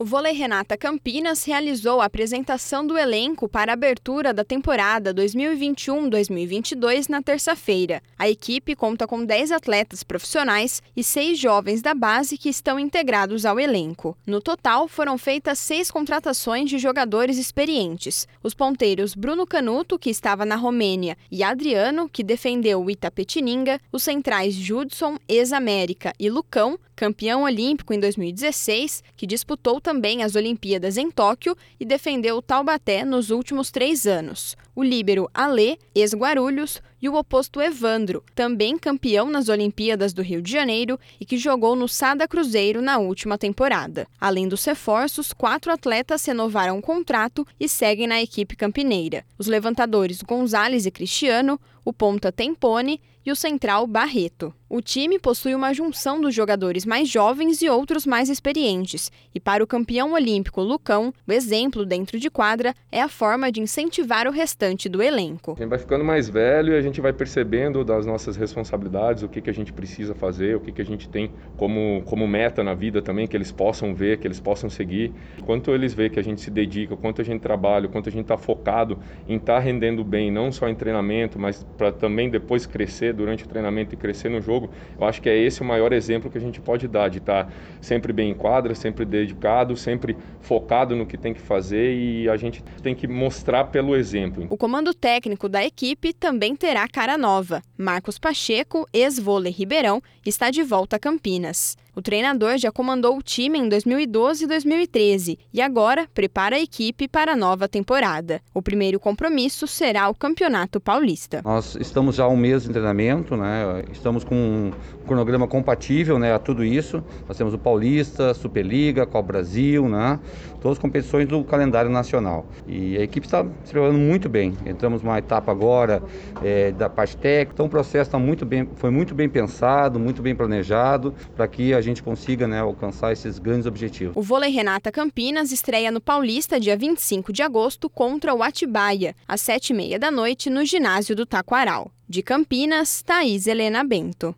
O Vôlei Renata Campinas realizou a apresentação do elenco para a abertura da temporada 2021-2022 na terça-feira. A equipe conta com 10 atletas profissionais e 6 jovens da base que estão integrados ao elenco. No total, foram feitas 6 contratações de jogadores experientes. Os ponteiros Bruno Canuto, que estava na Romênia, e Adriano, que defendeu o Itapetininga, os centrais Judson, ex-América, e Lucão, campeão olímpico em 2016, que disputou também as Olimpíadas em Tóquio e defendeu o Taubaté nos últimos 3 anos. O líbero Alê, ex-Guarulhos, e o oposto Evandro, também campeão nas Olimpíadas do Rio de Janeiro e que jogou no Sada Cruzeiro na última temporada. Além dos reforços, 4 atletas renovaram o contrato e seguem na equipe campineira. Os levantadores Gonzalez e Cristiano, o ponta Tempone e o central Barreto. O time possui uma junção dos jogadores mais jovens e outros mais experientes. E para o campeão olímpico Lucão, o exemplo dentro de quadra é a forma de incentivar o restante do elenco. A gente vai ficando mais velho e a gente vai percebendo das nossas responsabilidades, o que a gente precisa fazer, o que a gente tem como meta na vida também, que eles possam ver, que eles possam seguir. Quanto eles veem que a gente se dedica, quanto a gente trabalha, quanto a gente está focado em estar rendendo bem, não só em treinamento, mas para também depois crescer durante o treinamento e crescer no jogo, eu acho que é esse o maior exemplo que a gente pode dar, de estar sempre bem em quadra, sempre dedicado, sempre focado no que tem que fazer, e a gente tem que mostrar pelo exemplo. O comando técnico da equipe também terá cara nova. Marcos Pacheco, ex-vôlei Ribeirão, está de volta a Campinas. O treinador já comandou o time em 2012 e 2013 e agora prepara a equipe para a nova temporada. O primeiro compromisso será o Campeonato Paulista. Nós estamos já há um mês de treinamento, né? Estamos com um cronograma compatível, né, a tudo isso. Nós temos o Paulista, Superliga, Copa Brasil, né? Todas as competições do calendário nacional. E a equipe está se preparando muito bem. Entramos numa etapa agora da parte técnica, então o processo foi muito bem pensado, muito bem planejado, para que a gente consiga, né, alcançar esses grandes objetivos. O Vôlei Renata Campinas estreia no Paulista dia 25 de agosto contra o Atibaia, às 19h30 no ginásio do Taquaral. De Campinas, Thaís Helena Bento.